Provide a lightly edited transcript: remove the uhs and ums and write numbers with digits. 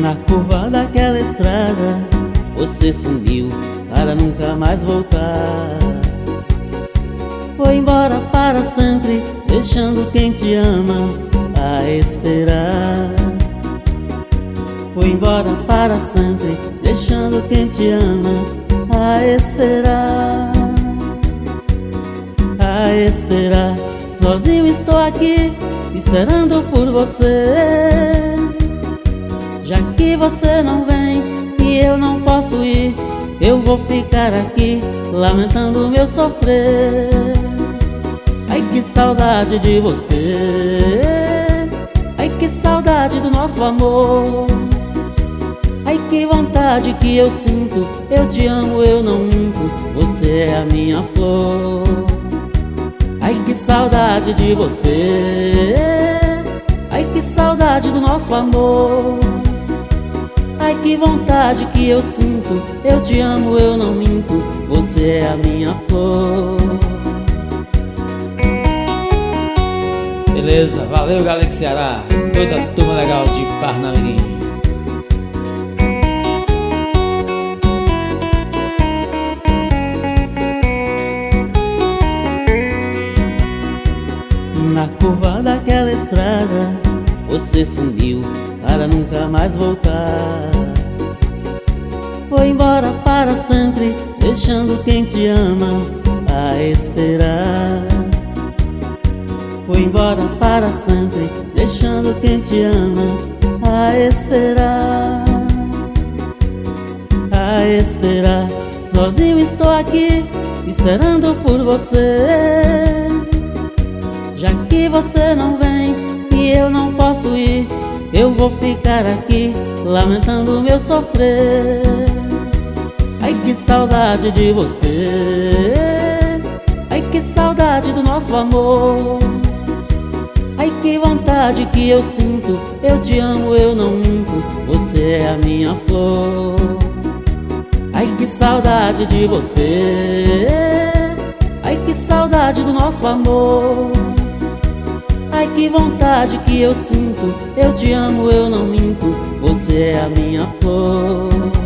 Na curva daquela estrada, você sumiu para nunca mais voltar. Foi embora para sempre, deixando quem te ama a esperar. Foi embora para sempre, deixando quem te ama a esperar. A esperar, sozinho estou aqui, esperando por você. Já que você não vem e eu não posso ir, eu vou ficar aqui, lamentando o meu sofrer. Ai, que saudade de você. Ai, que saudade do nosso amor. Ai, que vontade que eu sinto. Eu te amo, eu não minto, você é a minha flor. Ai, que saudade de você. Ai, que saudade do nosso amor. Ai, que vontade que eu sinto. Eu te amo, eu não minto, você é a minha flor. Beleza, valeu galera de Ceará, toda a turma legal de Parnamirim. Na curva daquela estrada, você sumiu para nunca mais voltar. Foi embora para sempre, deixando quem te ama a esperar. Foi embora para sempre, deixando quem te ama a esperar. A esperar, sozinho estou aqui, esperando por você. Já que você não vem e eu não posso ir, eu vou ficar aqui, lamentando o meu sofrer. Ai, que saudade de você. Ai, que saudade do nosso amor. Ai, que vontade que eu sinto. Eu te amo, eu não minto, você é a minha flor. Ai, que saudade de você. Ai, que saudade do nosso amor. Ai, que vontade que eu sinto. Eu te amo, eu não minto, você é a minha flor.